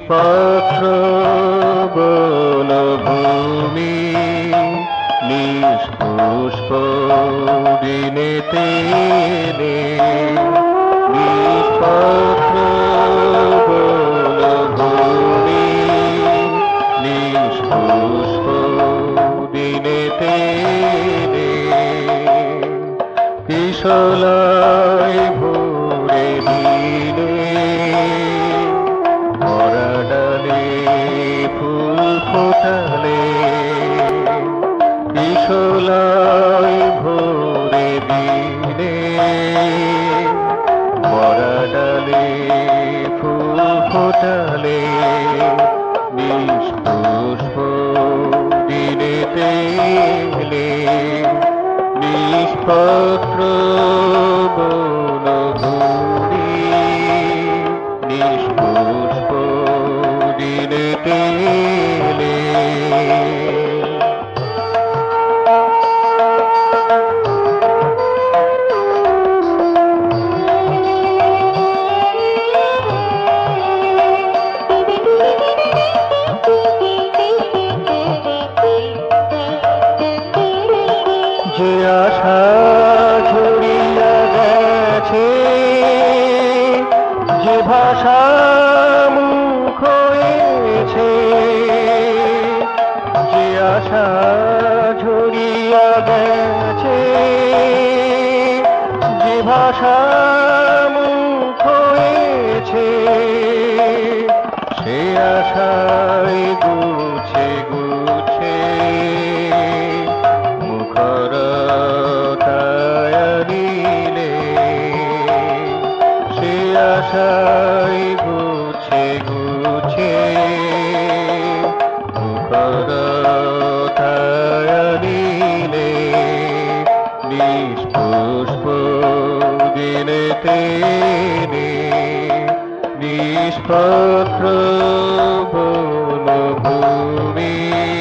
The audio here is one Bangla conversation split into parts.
নিষ্পত্র বনভূমি নিষ্পুষ্প দিনেতে নিষ্পত্র বনভূমি নিষ্পুষ্প দিনেতে কিশলয় ভরে দিলে মরা ডালে ফুল ফোটালে কিশলয় ভরে দিলে মরা ডালে ফুল ফোটালে নিষ্পুষ্প দিনেতে নিষ্পত্র বনভূমি নিষ্পুষ্প দিনেতে যে আশা ঝরিয়া গেছে যে ভাষা মুখ হয়েছে যে আশা ঝরিয়া গেছে যে ভাষা মুখ হয়েছে সে আশায় গুছে গুছে আশায় গুছে গুছে মুখরতায়নিলে নিষ্পুষ্প দিনেতে নিষ্পত্র বনভূমি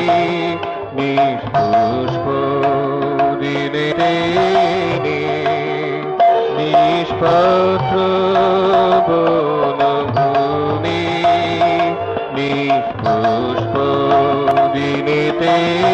নিষ্পুষ্প দিনেতে নিষ্পত্র বনভূমি নিষ্পুষ্প দিনেতে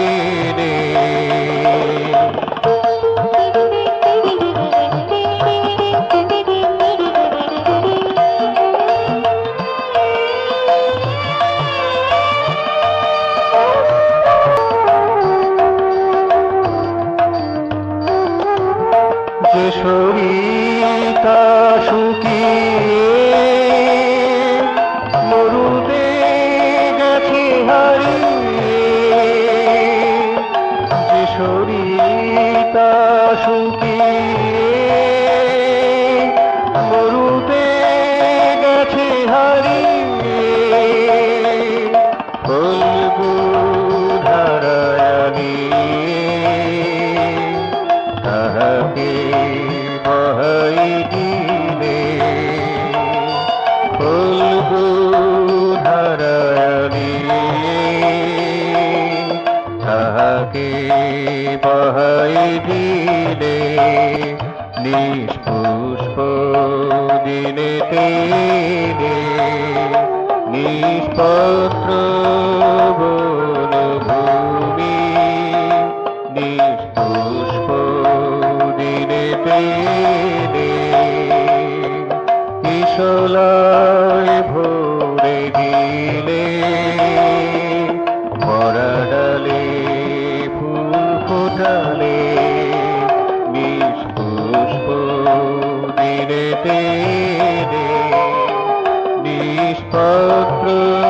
যে সরিতা শুকিয়ে মরুতে গেছে হারিয়ে যে সরিতা শুকিয়ে মরুতে গেছে হারিয়ে ফলগু ধারায়ানি তাহাকে বহাই দিলে ফলগু ধারায়ানি তাহাকে বহাই দিলে নিষ্পুষ্প দিনেতে নিষ্পত্র বনভূমি নিষ্পুষ্প দিনেতে কিশলয় ভরে দিলে মরা ডালে ফুল ফোটালে নিষ্পুষ্প দিনেতে নিষ্পত্র